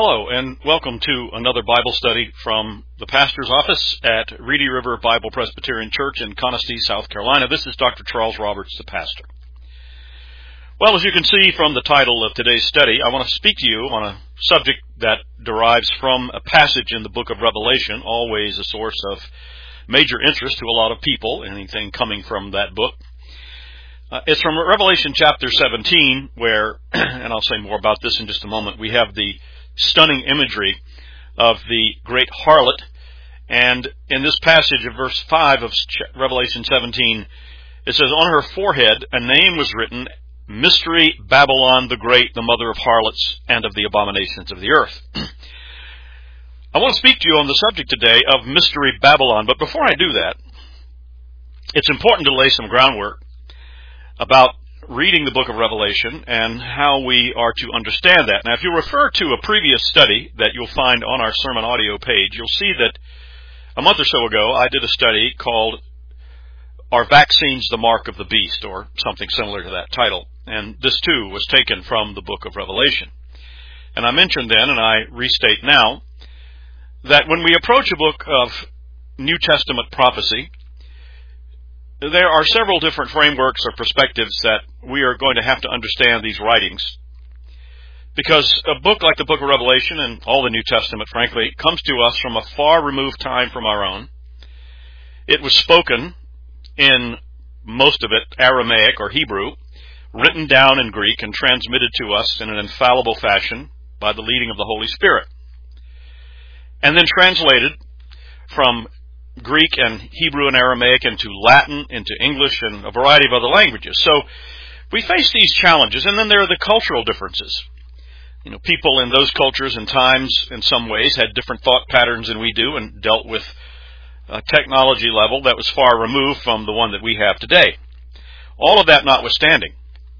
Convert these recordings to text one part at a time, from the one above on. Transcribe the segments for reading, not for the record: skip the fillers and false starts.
Hello, and welcome to another Bible study from the pastor's office at Reedy River Bible Presbyterian Church in Conestee, South Carolina. This is Dr. Charles Roberts, the pastor. Well, as you can see from the title of today's study, I want to speak to you on a subject that derives from a passage in the book of Revelation, always a source of major interest to a lot of people, anything coming from that book. It's from Revelation chapter 17, where, and I'll say more about this in just a moment, we have the stunning imagery of the great harlot. And in this passage of verse 5 of Revelation 17, it says, "On her forehead a name was written, Mystery Babylon the Great, the mother of harlots and of the abominations of the earth." I want to speak to you on the subject today of Mystery Babylon, but before I do that, it's important to lay some groundwork about reading the book of Revelation and how we are to understand that. Now, if you refer to a previous study that you'll find on our sermon audio page, you'll see that a month or so ago I did a study called "Are Vaccines the Mark of the Beast?" or something similar to that title. And this too was taken from the book of Revelation. And I mentioned then, and I restate now, that when we approach a book of New Testament prophecy, there are several different frameworks or perspectives that we are going to have to understand these writings. Because a book like the book of Revelation, and all the New Testament, frankly, comes to us from a far removed time from our own. It was spoken in, most of it, Aramaic or Hebrew, written down in Greek and transmitted to us in an infallible fashion by the leading of the Holy Spirit. And then translated from Greek and Hebrew and Aramaic into Latin, into English, and a variety of other languages. So we face these challenges, and then there are the cultural differences. You know, people in those cultures and times, in some ways, had different thought patterns than we do and dealt with a technology level that was far removed from the one that we have today. All of that notwithstanding,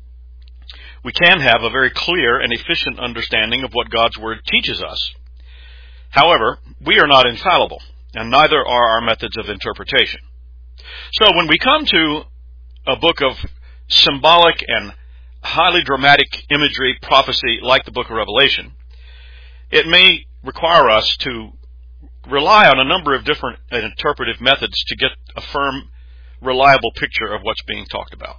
we can have a very clear and efficient understanding of what God's Word teaches us. However, we are not infallible, and neither are our methods of interpretation. So when we come to a book of symbolic and highly dramatic imagery, prophecy, like the book of Revelation, it may require us to rely on a number of different interpretive methods to get a firm, reliable picture of what's being talked about.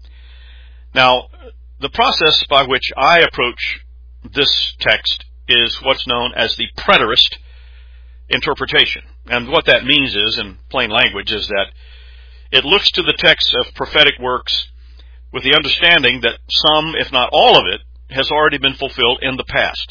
Now, the process by which I approach this text is what's known as the preterist interpretation. And what that means is, in plain language, is that it looks to the text of prophetic works with the understanding that some, if not all of it, has already been fulfilled in the past.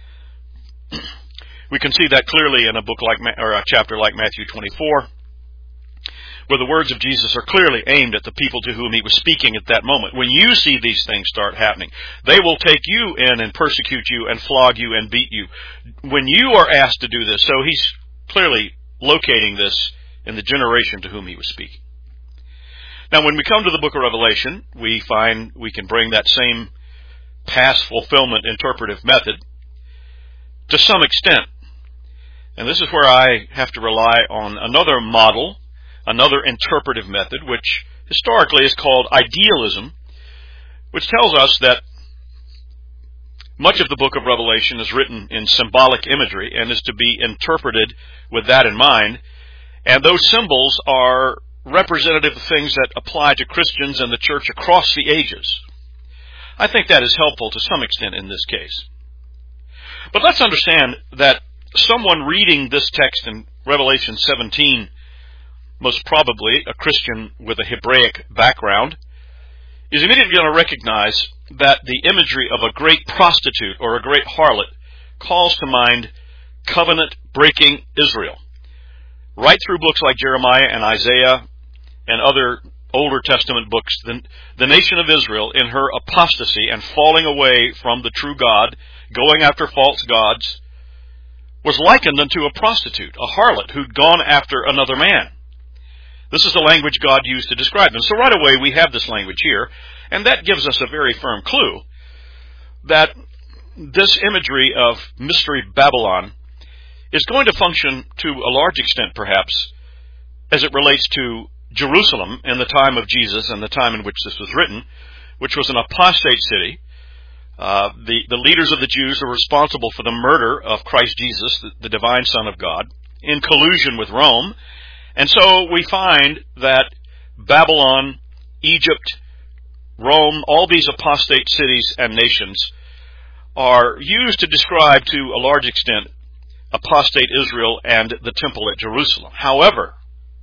We can see that clearly in a book like, or a chapter like Matthew 24, where the words of Jesus are clearly aimed at the people to whom he was speaking at that moment. When you see these things start happening, they will take you in and persecute you and flog you and beat you. When you are asked to do this, so he's clearly locating this in the generation to whom he was speaking. Now, when we come to the book of Revelation, we find we can bring that same past fulfillment interpretive method to some extent. And this is where I have to rely on another model, another interpretive method, which historically is called idealism, which tells us that much of the book of Revelation is written in symbolic imagery and is to be interpreted with that in mind. And those symbols are representative of things that apply to Christians and the church across the ages. I think that is helpful to some extent in this case. But let's understand that someone reading this text in Revelation 17, most probably a Christian with a Hebraic background, is immediately going to recognize that the imagery of a great prostitute or a great harlot calls to mind covenant-breaking Israel. Right through books like Jeremiah and Isaiah and other Older Testament books, the nation of Israel, in her apostasy and falling away from the true God, going after false gods, was likened unto a prostitute, a harlot who'd gone after another man. This is the language God used to describe them. So right away we have this language here, and that gives us a very firm clue that this imagery of Mystery Babylon is going to function to a large extent, perhaps, as it relates to Jerusalem in the time of Jesus and the time in which this was written, which was an apostate city The leaders of the Jews are responsible for the murder of Christ Jesus, the divine Son of God, in collusion with Rome. And so we find that Babylon, Egypt, Rome, all these apostate cities and nations are used to describe to a large extent apostate Israel and the temple at Jerusalem. However,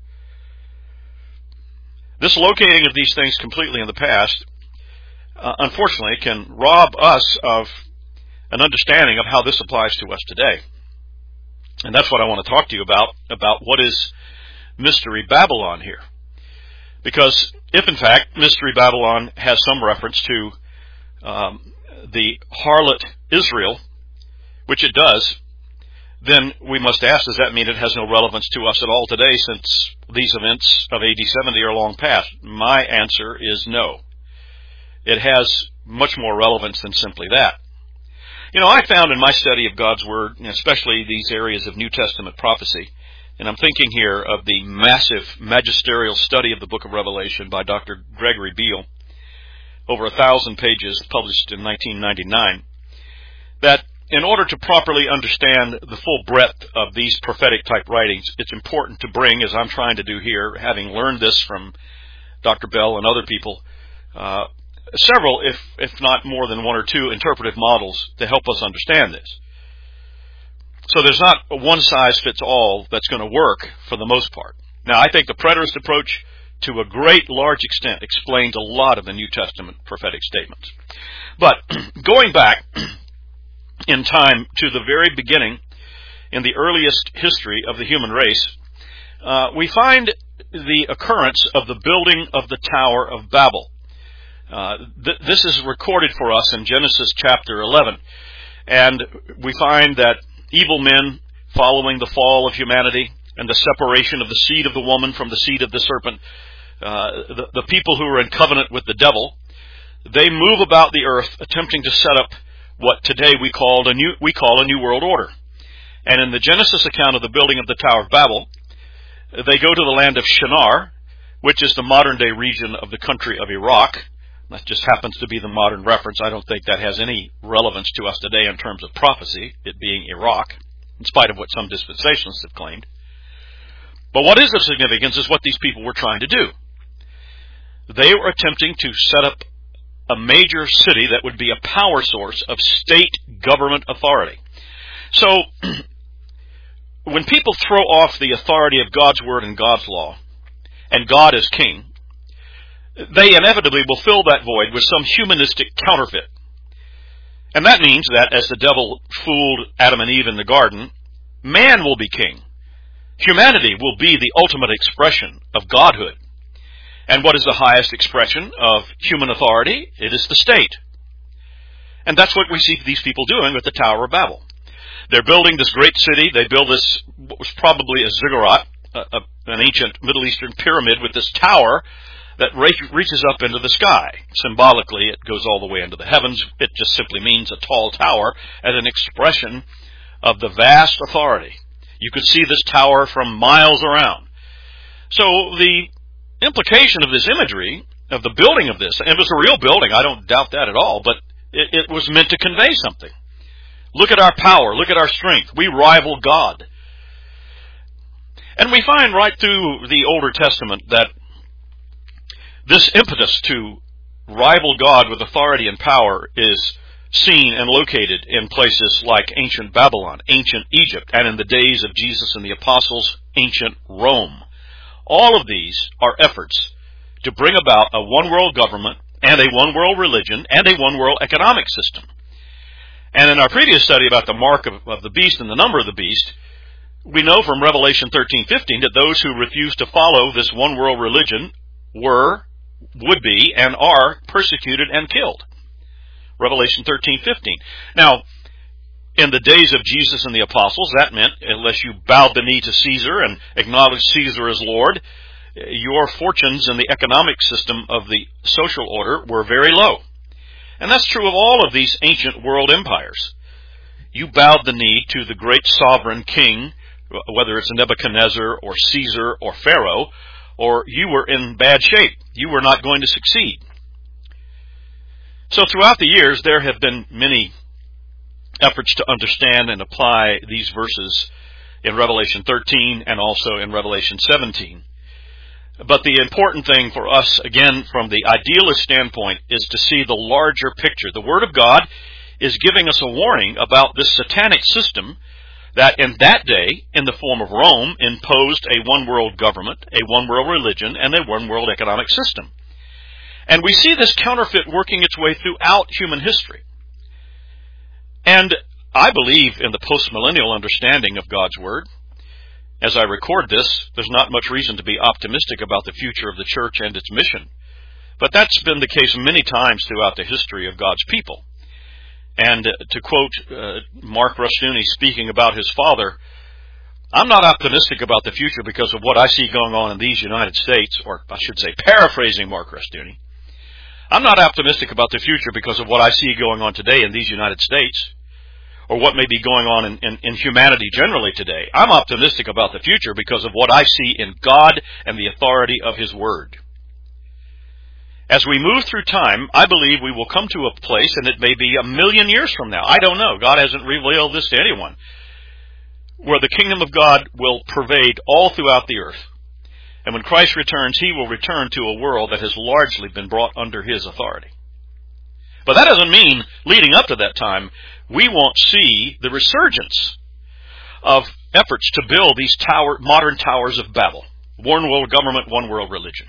this locating of these things completely in the past, unfortunately, can rob us of an understanding of how this applies to us today. And that's what I want to talk to you about what is Mystery Babylon here. Because if, in fact, Mystery Babylon has some reference to the harlot Israel, which it does, then we must ask, does that mean it has no relevance to us at all today, since these events of AD 70 are long past? My answer is no. It has much more relevance than simply that. You know, I found in my study of God's Word, especially these areas of New Testament prophecy, and I'm thinking here of the massive magisterial study of the book of Revelation by Dr. Gregory Beale, over 1,000 pages, published in 1999, that in order to properly understand the full breadth of these prophetic type writings, it's important to bring, as I'm trying to do here, having learned this from Dr. Bell and other people, several, if not more than one or two, interpretive models to help us understand this. So there's not a one-size-fits-all that's going to work for the most part. Now, I think the preterist approach, to a great large extent, explains a lot of the New Testament prophetic statements. But going back in time to the very beginning, in the earliest history of the human race, we find the occurrence of the building of the Tower of Babel. This is recorded for us in Genesis chapter 11. And we find that evil men, following the fall of humanity and the separation of the seed of the woman from the seed of the serpent, the people who are in covenant with the devil, they move about the earth attempting to set up what today we call a new world order. And in the Genesis account of the building of the Tower of Babel, they go to the land of Shinar, which is the modern-day region of the country of Iraq. That just happens to be the modern reference. I don't think that has any relevance to us today in terms of prophecy, it being Iraq, in spite of what some dispensationalists have claimed. But what is of significance is what these people were trying to do. They were attempting to set up a major city that would be a power source of state government authority. So, when people throw off the authority of God's Word and God's law, and God is king, they inevitably will fill that void with some humanistic counterfeit. And that means that, as the devil fooled Adam and Eve in the garden, man will be king. Humanity will be the ultimate expression of godhood. And what is the highest expression of human authority? It is the state. And that's what we see these people doing with the Tower of Babel. They're building this great city. They build this, what was probably a ziggurat, an ancient Middle Eastern pyramid with this tower that reaches up into the sky. Symbolically, it goes all the way into the heavens. It just simply means a tall tower as an expression of the vast authority. You could see this tower from miles around. So the implication of this imagery, of the building of this, and it was a real building, I don't doubt that at all, but it was meant to convey something. Look at our power, look at our strength. We rival God. And we find right through the Older Testament that this impetus to rival God with authority and power is seen and located in places like ancient Babylon, ancient Egypt, and in the days of Jesus and the apostles, ancient Rome. All of these are efforts to bring about a one-world government and a one-world religion and a one-world economic system. And in our previous study about the mark of the beast and the number of the beast, we know from Revelation 13:15 that those who refuse to follow this one-world religion would be, and are persecuted and killed. Revelation 13:15. Now, in the days of Jesus and the apostles, that meant, unless you bowed the knee to Caesar and acknowledged Caesar as Lord, your fortunes in the economic system of the social order were very low. And that's true of all of these ancient world empires. You bowed the knee to the great sovereign king, whether it's Nebuchadnezzar or Caesar or Pharaoh, or you were in bad shape. You were not going to succeed. So throughout the years, there have been many efforts to understand and apply these verses in Revelation 13 and also in Revelation 17. But the important thing for us, again, from the idealist standpoint, is to see the larger picture. The Word of God is giving us a warning about this satanic system that in that day, in the form of Rome, imposed a one-world government, a one-world religion, and a one-world economic system. And we see this counterfeit working its way throughout human history. And I believe in the post-millennial understanding of God's Word. As I record this, there's not much reason to be optimistic about the future of the church and its mission. But that's been the case many times throughout the history of God's people. And to quote Mark Rushdoony speaking about his father, I'm not optimistic about the future because of what I see going on in these United States, or I should say, paraphrasing Mark Rushdoony. I'm not optimistic about the future because of what I see going on today in these United States, or what may be going on in humanity generally today. I'm optimistic about the future because of what I see in God and the authority of His Word. As we move through time, I believe we will come to a place, and it may be 1,000,000 years from now, I don't know, God hasn't revealed this to anyone, where the kingdom of God will pervade all throughout the earth. And when Christ returns, He will return to a world that has largely been brought under His authority. But that doesn't mean, leading up to that time, we won't see the resurgence of efforts to build these modern towers of Babel. One world government, one world religion.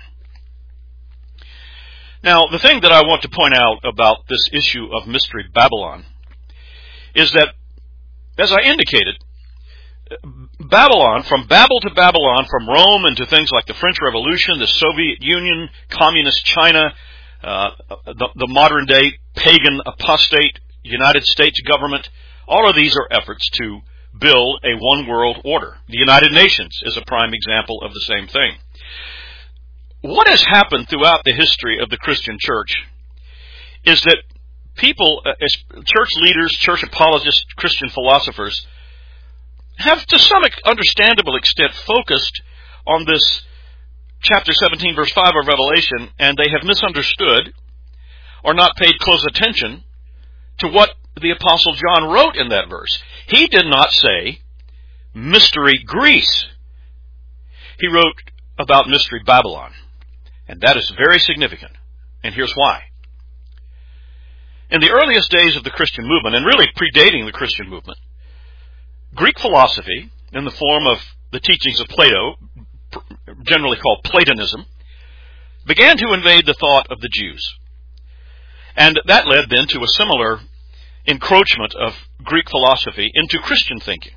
Now, the thing that I want to point out about this issue of Mystery Babylon is that, as I indicated, Babylon, from Babel to Babylon, from Rome into things like the French Revolution, the Soviet Union, Communist China, the modern day pagan apostate United States government, all of these are efforts to build a one world order. The United Nations is a prime example of the same thing. What has happened throughout the history of the Christian church is that people, church leaders, church apologists, Christian philosophers, have to some understandable extent focused on this chapter 17, verse 5 of Revelation, and they have misunderstood or not paid close attention to what the Apostle John wrote in that verse. He did not say, Mystery Greece. He wrote about Mystery Babylon. And that is very significant. And here's why. In the earliest days of the Christian movement, and really predating the Christian movement, Greek philosophy, in the form of the teachings of Plato, generally called Platonism, began to invade the thought of the Jews. And that led then to a similar encroachment of Greek philosophy into Christian thinking.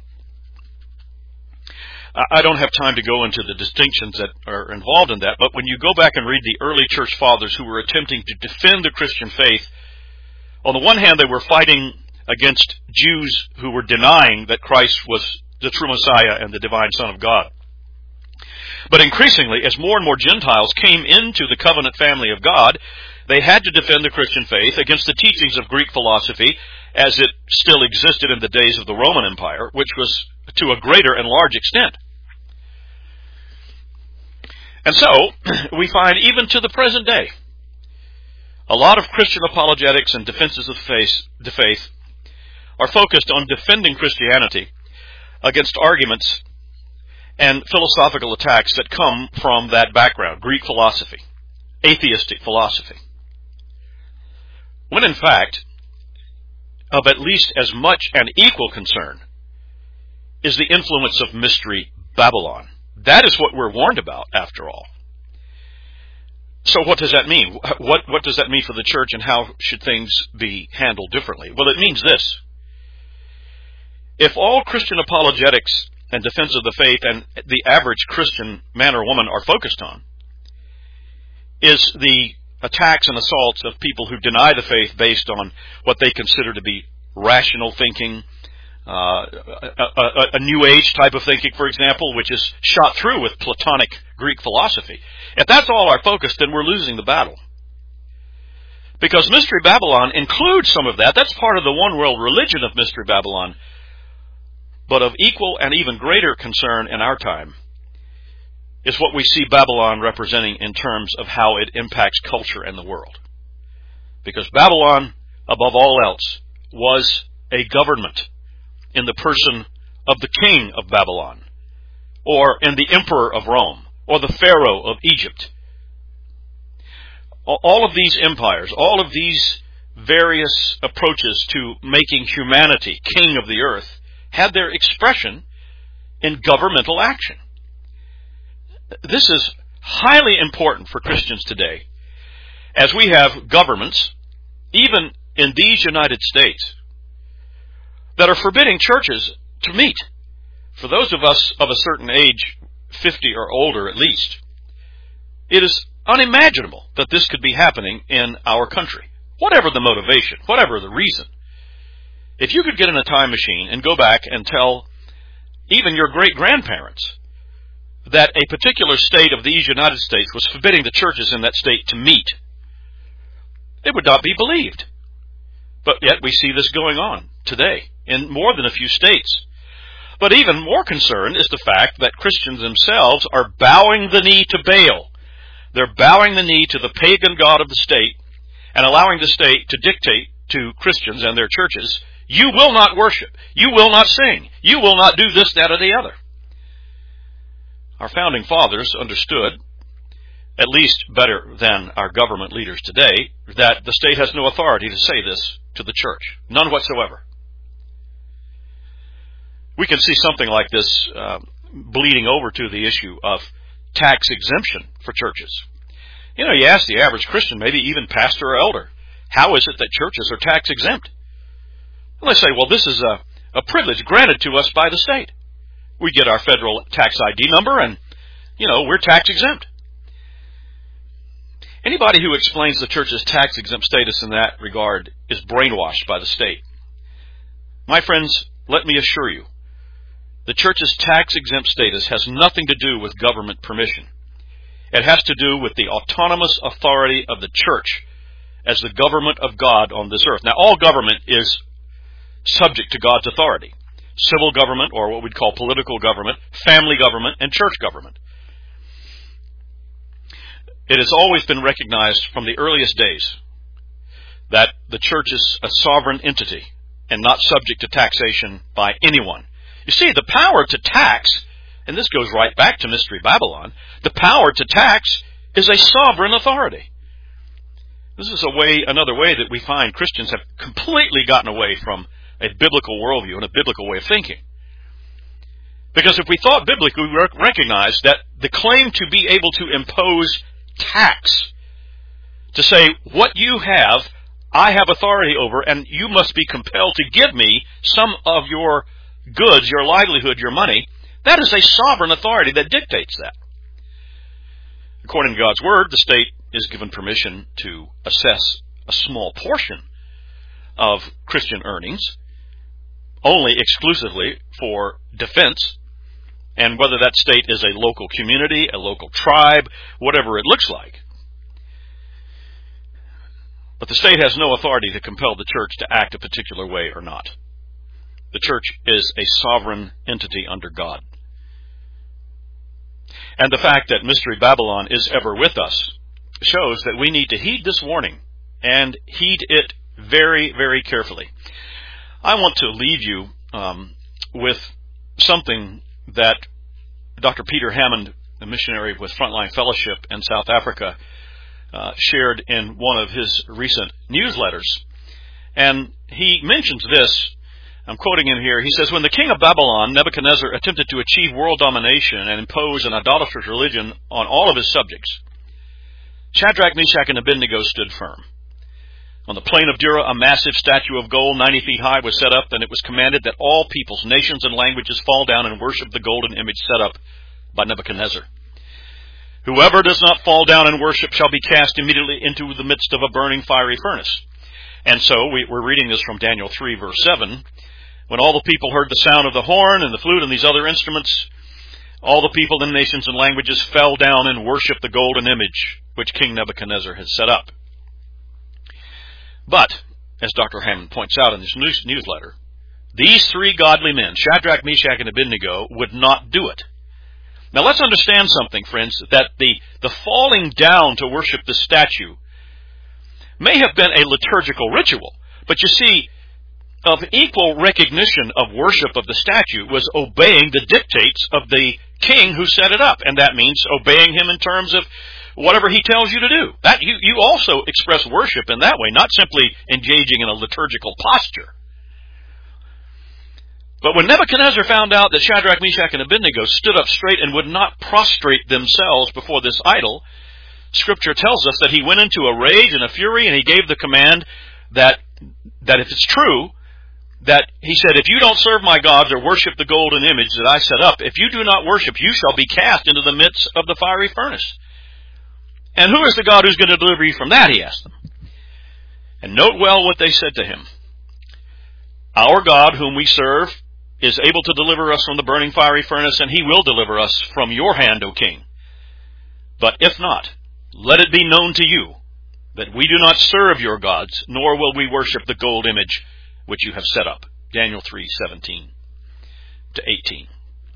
I don't have time to go into the distinctions that are involved in that, but when you go back and read the early church fathers who were attempting to defend the Christian faith, on the one hand they were fighting against Jews who were denying that Christ was the true Messiah and the divine Son of God. But increasingly, as more and more Gentiles came into the covenant family of God, they had to defend the Christian faith against the teachings of Greek philosophy as it still existed in the days of the Roman Empire, which was to a greater and large extent. And so, we find even to the present day, a lot of Christian apologetics and defenses of the faith are focused on defending Christianity against arguments and philosophical attacks that come from that background, Greek philosophy, atheistic philosophy. When in fact, of at least as much and equal concern is the influence of Mystery Babylon. That is what we're warned about, after all. So what does that mean? What does that mean for the church, and how should things be handled differently? Well, it means this. If all Christian apologetics and defense of the faith and the average Christian man or woman are focused on is the attacks and assaults of people who deny the faith based on what they consider to be rational thinking, a New Age type of thinking, for example, which is shot through with Platonic Greek philosophy. If that's all our focus, then we're losing the battle. Because Mystery Babylon includes some of that. That's part of the one world religion of Mystery Babylon. But of equal and even greater concern in our time is what we see Babylon representing in terms of how it impacts culture and the world. Because Babylon, above all else, was a government in the person of the king of Babylon, or in the emperor of Rome, or the pharaoh of Egypt. All of these empires, all of these various approaches to making humanity king of the earth had their expression in governmental action. This is highly important for Christians today, as we have governments, even in these United States, that are forbidding churches to meet. For those of us of a certain age, 50 or older at least, it is unimaginable that this could be happening in our country. Whatever the motivation, whatever the reason. If you could get in a time machine and go back and tell even your great-grandparents that a particular state of these United States was forbidding the churches in that state to meet, it would not be believed. But yet we see this going on today in more than a few states. But even more concerned is the fact that Christians themselves are bowing the knee to Baal. They're bowing the knee to the pagan god of the state and allowing the state to dictate to Christians and their churches, you will not worship, you will not sing, you will not do this, that, or the other. Our founding fathers understood, at least better than our government leaders today, that the state has no authority to say this to the church. None whatsoever. We can see something like this bleeding over to the issue of tax exemption for churches. You know, you ask the average Christian, maybe even pastor or elder, how is it that churches are tax exempt? And they say, well, this is a privilege granted to us by the state. We get our federal tax ID number and, we're tax exempt. Anybody who explains the church's tax exempt status in that regard is brainwashed by the state. My friends, let me assure you, the church's tax exempt status has nothing to do with government permission. It has to do with the autonomous authority of the church as the government of God on this earth. Now, all government is subject to God's authority. Civil government, or what we'd call political government, family government, and church government. It has always been recognized from the earliest days that the church is a sovereign entity and not subject to taxation by anyone. You see, the power to tax, and this goes right back to Mystery Babylon, the power to tax is a sovereign authority. This is another way that we find Christians have completely gotten away from a biblical worldview and a biblical way of thinking. Because if we thought biblically, we recognize that the claim to be able to impose tax, to say, what you have, I have authority over, and you must be compelled to give me some of your goods, your livelihood, your money, that is a sovereign authority that dictates that. According to God's Word, the state is given permission to assess a small portion of Christian earnings, only exclusively for defense, and whether that state is a local community, a local tribe, whatever it looks like. But the state has no authority to compel the church to act a particular way or not. The church is a sovereign entity under God. And the fact that Mystery Babylon is ever with us shows that we need to heed this warning and heed it very, very carefully. I want to leave you with something that Dr. Peter Hammond, a missionary with Frontline Fellowship in South Africa, shared in one of his recent newsletters. And he mentions this. I'm quoting him here. He says, when the king of Babylon, Nebuchadnezzar, attempted to achieve world domination and impose an idolatrous religion on all of his subjects, Shadrach, Meshach, and Abednego stood firm. On the plain of Dura, a massive statue of gold 90 feet high was set up, and it was commanded that all peoples, nations, and languages fall down and worship the golden image set up by Nebuchadnezzar. Whoever does not fall down and worship shall be cast immediately into the midst of a burning fiery furnace. And so we're reading this from Daniel 3, verse 7. When all the people heard the sound of the horn and the flute and these other instruments, all the people and nations and languages fell down and worshipped the golden image which King Nebuchadnezzar had set up. But, as Dr. Hammond points out in his newsletter, these three godly men, Shadrach, Meshach, and Abednego, would not do it. Now let's understand something, friends, that the falling down to worship the statue may have been a liturgical ritual, but you see, of equal recognition of worship of the statue was obeying the dictates of the king who set it up, and that means obeying him in terms of whatever he tells you to do. That you also express worship in that way, not simply engaging in a liturgical posture. But when Nebuchadnezzar found out that Shadrach, Meshach, and Abednego stood up straight and would not prostrate themselves before this idol, Scripture tells us that he went into a rage and a fury, and he gave the command that if it's true, that he said, if you don't serve my gods or worship the golden image that I set up, if you do not worship, you shall be cast into the midst of the fiery furnace. And who is the God who's going to deliver you from that, he asked them. And note well what they said to him. Our God, whom we serve, is able to deliver us from the burning fiery furnace, and he will deliver us from your hand, O king. But if not, let it be known to you that we do not serve your gods, nor will we worship the gold image which you have set up. Daniel 3:17 to 18.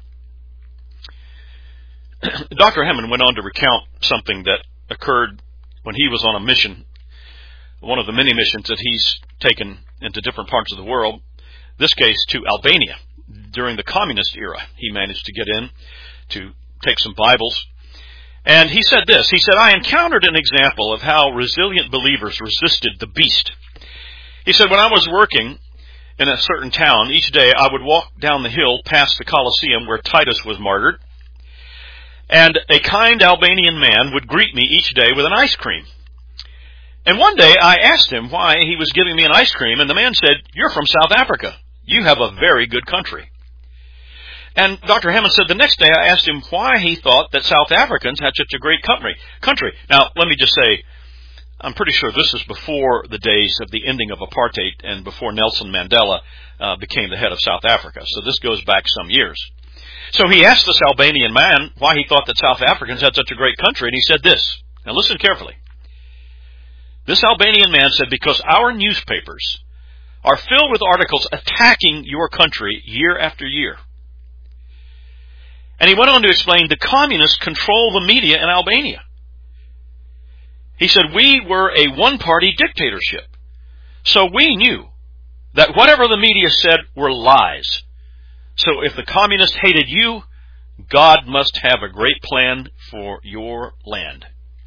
Dr. Hammond went on to recount something that occurred when he was on a mission, one of the many missions that he's taken into different parts of the world, this case to Albania. During the communist era, he managed to get in to take some Bibles. And he said this, he said, I encountered an example of how resilient believers resisted the beast. He said, when I was working in a certain town, each day I would walk down the hill past the Colosseum where Titus was martyred, and a kind Albanian man would greet me each day with an ice cream. And one day I asked him why he was giving me an ice cream, and the man said, you're from South Africa. You have a very good country. And Dr. Hammond said the next day I asked him why he thought that South Africans had such a great country. Now, let me just say, I'm pretty sure this is before the days of the ending of apartheid and before Nelson Mandela became the head of South Africa. So this goes back some years. So he asked this Albanian man why he thought that South Africans had such a great country, and he said this. Now listen carefully. This Albanian man said, because our newspapers are filled with articles attacking your country year after year. And he went on to explain the communists control the media in Albania. He said, we were a one-party dictatorship. So we knew that whatever the media said were lies. So if the communists hated you, God must have a great plan for your land.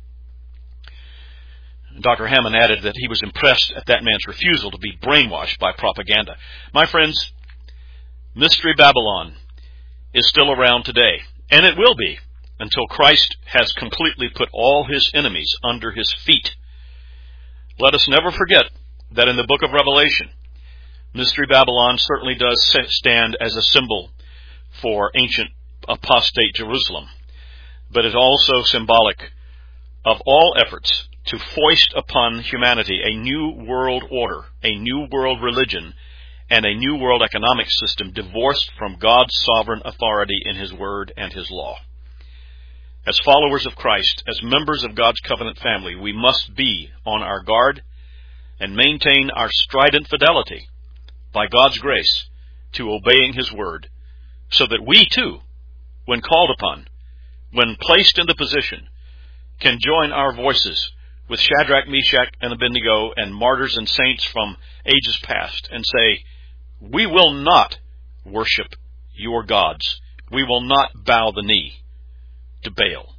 Dr. Hammond added that he was impressed at that man's refusal to be brainwashed by propaganda. My friends, Mystery Babylon is still around today, and it will be until Christ has completely put all his enemies under his feet. Let us never forget that in the book of Revelation, Mystery Babylon certainly does stand as a symbol for ancient apostate Jerusalem, but is also symbolic of all efforts to foist upon humanity a new world order, a new world religion, and a new world economic system divorced from God's sovereign authority in his word and his law. As followers of Christ, as members of God's covenant family, we must be on our guard and maintain our strident fidelity by God's grace to obeying his word, so that we too, when called upon, when placed in the position, can join our voices with Shadrach, Meshach, and Abednego and martyrs and saints from ages past and say, we will not worship your gods. We will not bow the knee to Baal.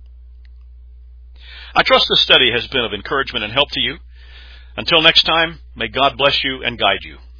I trust this study has been of encouragement and help to you. Until next time, may God bless you and guide you.